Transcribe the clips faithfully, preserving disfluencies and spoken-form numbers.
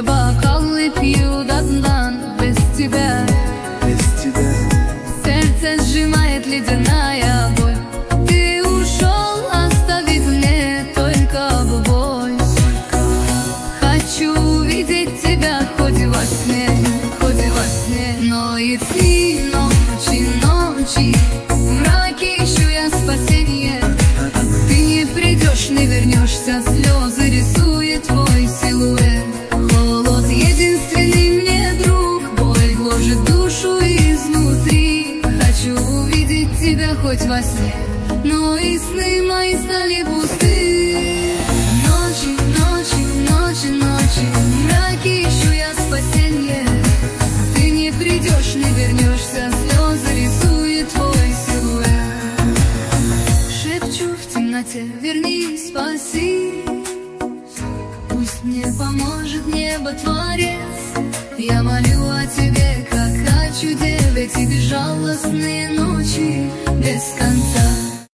руке бокал и пью до дна. Без тебя, без тебя сердце сжимает ледяная боль. Ты ушел, оставив мне только боль. Хочу увидеть тебя хоть и во сне, хоть и во сне. Но и дни, ночи, ночи, в мраке ищу я спасение. Ты не придешь, не вернешься, слезы рисует твой силуэт. Холод единственный мне друг, боль гложет душу изнутри. Хочу увидеть тебя хоть во сне, но и сны мои стали пусты. Ночи, ночи, ночи, ночи, в мраке ищу я спасение. Ты не придешь, не вернешься, слезы рисует твой силуэт. Шепчу в темноте, вернись, спаси. Пусть мне поможет небо Творец. Я молю о тебе, как о чуде, ведь и безжалостные ночи без конца.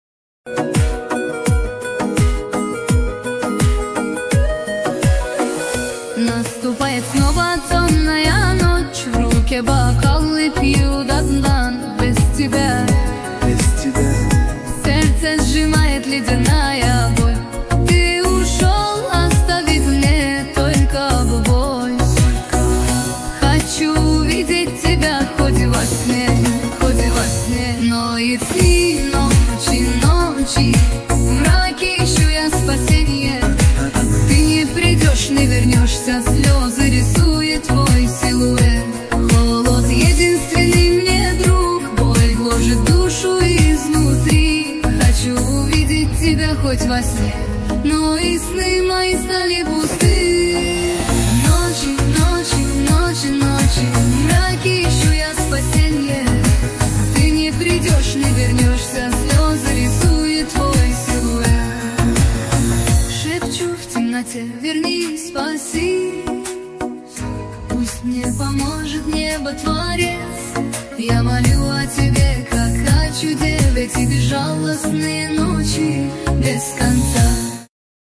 Наступает снова темная ночь, в руке бокал и пью до дна. Без тебя, без тебя сердце сжимает ледяная боль. Ты ушел, оставив мне только боль. Хочу увидеть тебя хоть и во сне, хоть и во сне. Но и дни, ночи, ночи, в мраке ищу я спасение. Ты не придешь, не вернешься, слезы рисует твой силуэт. Холод единственный мне друг, боль гложет душу изнутри. Хочу увидеть тебя хоть во сне, но и сны мои стали пусты. Ночи, ночи, ночи, ночи, в мраке ищу я спасение. Ты не придешь, не вернешься, слезы рисует твой силуэт. Шепчу в темноте, вернись, спаси. Пусть мне поможет небо Творец. Я молю о тебе, как о чуде, ведь и безжалостные ночи без конца.